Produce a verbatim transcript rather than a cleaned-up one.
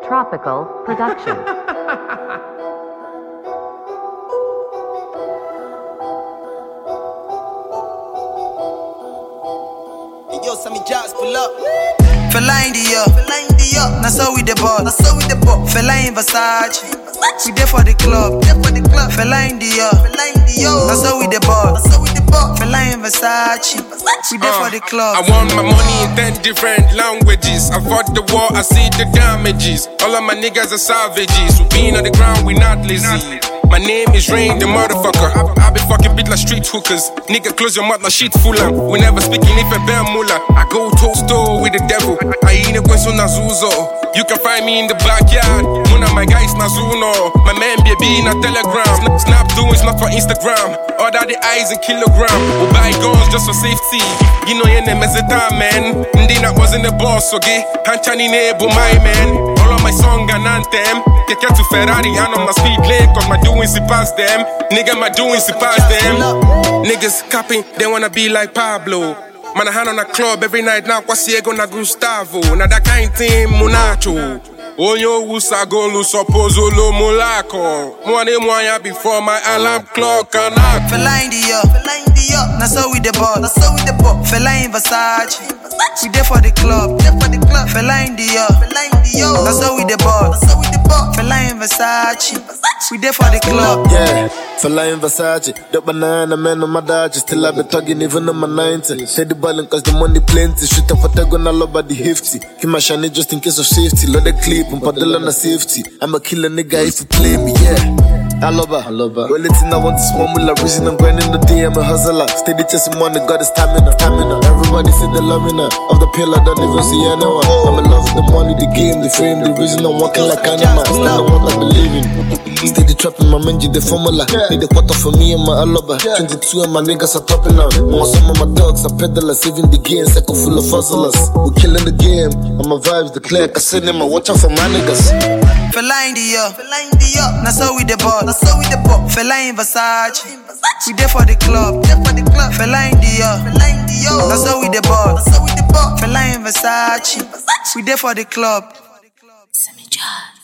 Tropical Production. Yo, Sammy Jazz, pull up. Fella in the up, fella in the up. Now so we the ball, now so we the ball. Fella in Versace, we there for the club, there for the club. Fella in the up, fella in the up. Now so we the ball, now so we the ball. Fella in Versace, we there uh, for the club. I want my money in ten different languages. I fought the war, I see the damages. All of my niggas are savages. We been on the ground, we not lazy. My name is Rain, the motherfucker. I, I be fucking bit like street hookers. Nigga, close your mouth like shit full of. We never speaking if a bear mula. I go toe to toe with the devil. I ain't a question Nazuzo. You can find me in the backyard. One of my guys Nazuno. My man baby in a telegram. Snap doing not for Instagram. Order the eyes in kilogram. We buy guns just for safety. You know your name is a time, man. Ndina wasn't the boss, okay? Hanchani nebo my man. All of my song and anthem. Take care to Ferrari and on my speed lane. Cause my doings it past them. Nigga, my doings it past them. Niggas capping, they wanna be like Pablo. Man, I hand on a club every night now. Kwasiego na Gustavo. Now that kind thing, Munacho. Onyo usago lu supposo lo mulako. Mwane mwanya before my alarm clock and up. Fella in the up, fella in the up. Now so we the ball, now so we the ball. Fella in Versace, we there for the club, there for the club. Fella in the up, fella in the up. Now so we the ball, now so we the ball. Fella in Versace, we there for the club. Yeah, fella in Versace. The banana man on my dodge. Still I be talking even on my ninety. Say the ballin' cause the money plenty. Shoot up for the gun all over the hefty. Keep my shiny just in case of safety. Load the clip and paddle on the safety. I'm a killer nigga if you play me, yeah. I love her, I love her. Well, it's in I want this one with like reason I'm grinding the day, I'm a hustler. Steady chasing money, got the stamina, stamina. Everybody say they love me now. Of the pill, I don't even see anyone. I'm in love with the money, the game, the frame, the reason I'm walking like animal. It's not the one I believe in. Steady trapping my menji, the formula. Need the quarter for me and my alaba. twenty-two and my niggas are topping out. Want some of my dogs, I pedal, saving the game, cycle full of hustlers. We're killing the game, and my vibes, the clear. I send them, I watch out for my niggas. Fella in the up, fella in the up. Now so we the ball, now so we the ball. Fella in Versace, we there for the club, there for the club. Fella in the up, fella in the up. Now so we the ball, now so we the ball. Fella in Versace, we there for the club. Sammy Jazz.